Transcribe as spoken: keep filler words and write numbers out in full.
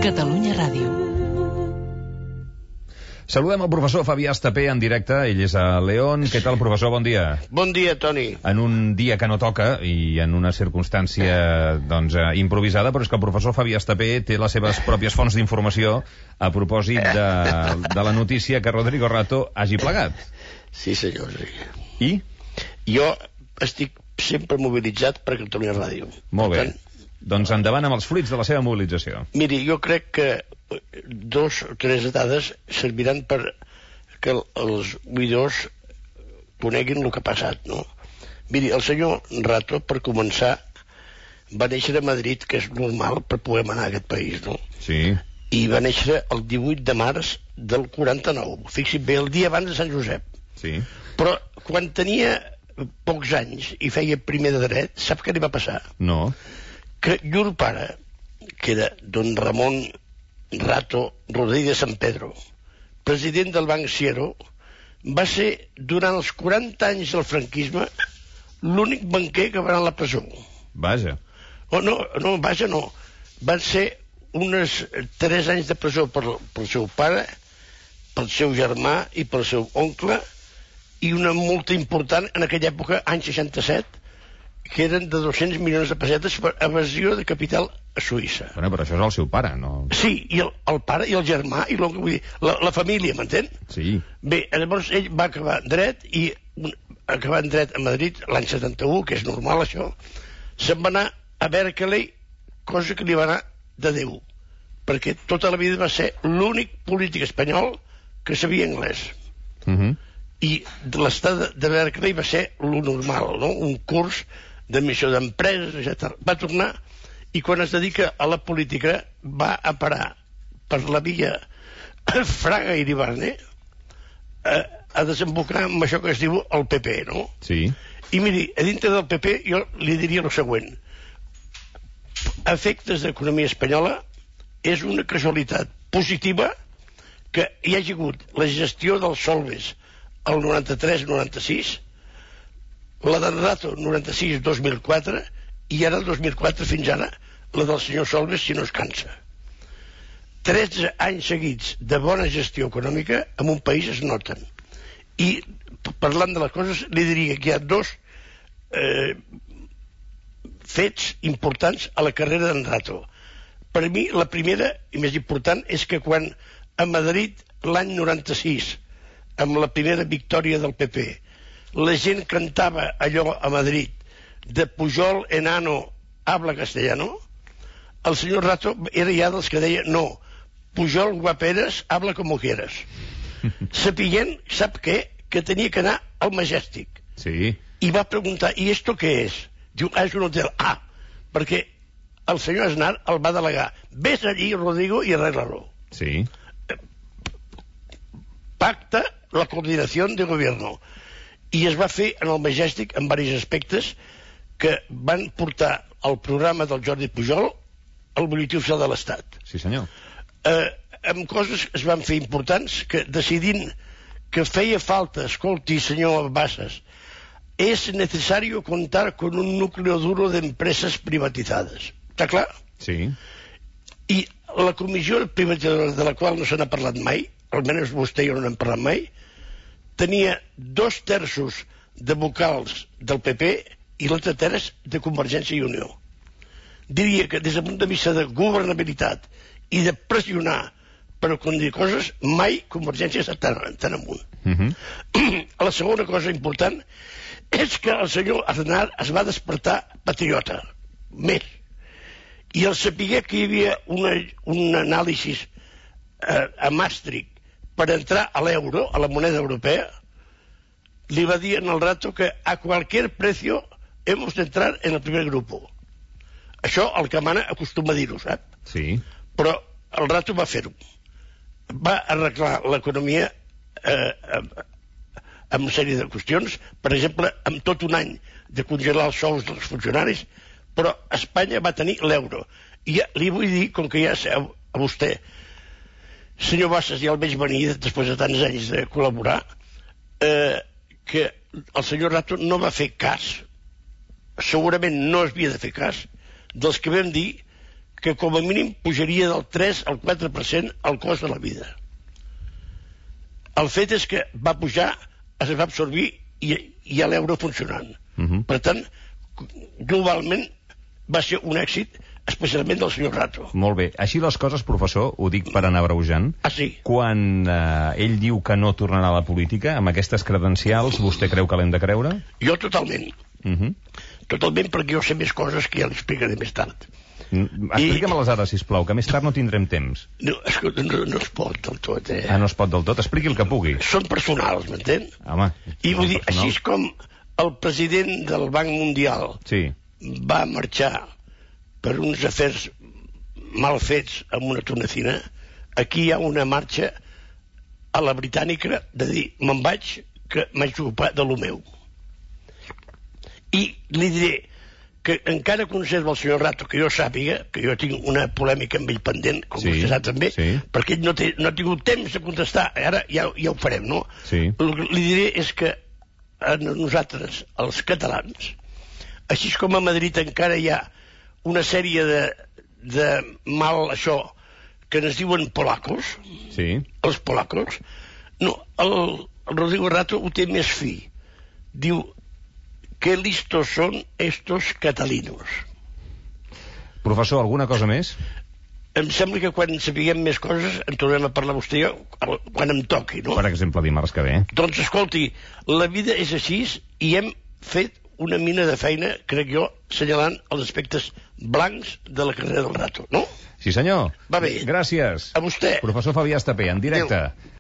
Catalunya Ràdio. Saludem el professor Fabià Estapé en directe, ell és a León. Què tal, professor? Bon dia. Bon dia, Toni. En un dia que no toca i en una circumstància doncs, improvisada, però és que el professor Fabià Estapé té les seves pròpies fonts d'informació a propòsit de, de la notícia que Rodrigo Rato hagi plegat. Sí, senyor. Sí. I? Jo estic sempre mobilitzat per Catalunya Ràdio. Molt bé. Tant, doncs endavant amb els fruits de la seva mobilització. Miri, jo crec que dos o tres dades serviran per que els oïdors coneguin el que ha passat, no? Miri, el senyor Rato, per començar, va néixer a Madrid, que és normal per poder manar a aquest país, no? Sí. I va néixer el divuit de març del quaranta-nou. Fixa't bé, el dia abans de Sant Josep. Sí. Però quan tenia pocs anys i feia primer de dret, sap què li va passar? No. Que llur pare, que era don Ramon Rato Rodríguez San Pedro, president del Banc Siero, va ser, durant els quaranta anys del franquisme, l'únic banquer que va anar a la presó. Vaja. Oh, no, no, vaja, no. Van ser uns tres anys de presó per, pel seu pare, pel seu germà i pel seu oncle, i una multa important en aquella època, any seixanta-set, que eren de dos-cents milions de pessetes per evasió de capital a Suïssa. Bueno, però això és el seu pare, no? Sí, i el, el pare i el germà i l'oncle, vull dir, la, la família, m'entén? Sí. Bé, llavors ell va acabar en dret i un, acabar en dret a Madrid l'any setanta-u, que és normal això, se'n va anar a Berkeley, cosa que li va anar de Déu, perquè tota la vida va ser l'únic polític espanyol que sabia anglès. Mhm. Uh-huh. I l'estat de Berkeley va ser lo normal, no? Un curs d'admissió d'empreses, etcètera. Va tornar i quan es dedica a la política va a parar per la via Fraga i Iribarne a, a desembocar amb això que es diu el P P, no? Sí. I miri, a dintre del P P jo li diria el següent: a efectes d'economia espanyola és una casualitat positiva que hi hagi hagut la gestió dels Solves el noranta-tres noranta-sis, la del Rato noranta-sis dos mil quatre i ara el dos mil quatre fins ara la del senyor Solves, si no es cansa. tretze anys seguits de bona gestió econòmica en un país es noten. I parlant de les coses li diria que hi ha dos eh, fets importants a la carrera d'en Rato. Per mi la primera i més important és que quan a Madrid l'any noranta-sis, amb la primera victòria del P P, la gent cantava allò a Madrid de Pujol enano habla castellano, el senyor Rato era ja dels que deia no, Pujol guaperes habla como quieras. Sapiguent, sap què? Que tenia que anar al Majestic. Sí. I va preguntar, ¿y esto qué es? Diu, ah, és un hotel. Ah, perquè el senyor Aznar el va delegar. Ves allí, Rodrigo, i arregla-lo. Sí. Pacta la coordinació de govern. I es va fer en el Majestic en diversos aspectes que van portar el programa del Jordi Pujol al Butlletí Oficial de l'Estat. Sí, senyor. Eh, amb coses es van fer importants que decidint que feia falta, escolti, senyor Bassas, és necessari contar con un núcleo duro de empresas privatizadas. Està clar? Sí. I la comissió privatitzadora de la qual no se n'ha parlat mai, almenys vostè i jo no n'hem parlat mai, tenia dos terços de vocals del P P i l'altre terç de Convergència i Unió. Diria que des del punt de vista de governabilitat i de pressionar per aconseguir coses, mai Convergència està tan, tan amunt. Uh-huh. La segona cosa important és que el senyor Aznar es va despertar patriota, més. I al saber que hi havia una, un anàlisi eh, a Maastricht per entrar a l'euro, a la moneda europea, li va dir en el Rato que a cualquier precio hemos de entrar en el primer grupo. Això el que mana acostuma a dir-ho, sap? Sí. Però el Rato va fer-ho. Va arreglar l'economia eh, amb una sèrie de qüestions, per exemple, amb tot un any de congelar els sous dels funcionaris, però Espanya va tenir l'euro. I ja, li vull dir, com que ja sé a vostè, senyor Bassas, ja el veig venir després de tants anys de col·laborar, eh, que el senyor Rato no va fer cas, segurament no es havia de fer cas, dels que vam dir que com a mínim pujaria del tres al quatre per cent el cost de la vida. El fet és que va pujar, es va absorbir i hi ha l'euro funcionant. Uh -huh. Per tant, globalment va ser un èxit, especialment del senyor Rato. Molt bé. Així les coses, professor, ho dic per anar abreujant. Ah, sí? Quan eh, ell diu que no tornarà a la política, amb aquestes credencials, vostè creu que l'hem de creure? Jo totalment. Uh -huh. Totalment, perquè jo sé més coses que ja l'explicaré més tard. Explica'm-les ara, sisplau, que més tard no tindrem temps. No, escolta, no, no es pot del tot, eh? Ah, no es pot del tot? Expliqui el que pugui. Són personals, m'entén? Home, I vull dir, personals. Així com el president del Banc Mundial sí. va marxar per uns afers mal fets amb una tonacina, aquí hi ha una marxa a la britànica de dir, me'n vaig, que m'haig d'ocupar de lo meu. I li diré que encara conserva el senyor Rato, que jo sàpiga, que jo tinc una polèmica amb ell pendent, com sí, vostè sap també, sí. perquè ell no, té, no ha tingut temps de contestar, ara ja, ja ho farem, no? Sí. El que li diré és que a nosaltres, els catalans, així com a Madrid encara hi ha una sèrie de, de mal això que ens diuen polacos, sí. els polacos, no, el, el Rodrigo Rato ho té més fi. Diu, que listos són estos catalinos. Professor, alguna cosa més? Em sembla que quan sapiguem més coses en tornem a parlar vostè i jo, quan em toqui, no? Per exemple, dimarts que ve. Doncs escolti, la vida és així i hem fet una mina de feina, crec jo, assenyalant els aspectes blancs de la carrera del Rato, no? Sí, senyor. Va bé. Gràcies. A vostè. Professor Fabià Estapé, en directe. Adéu.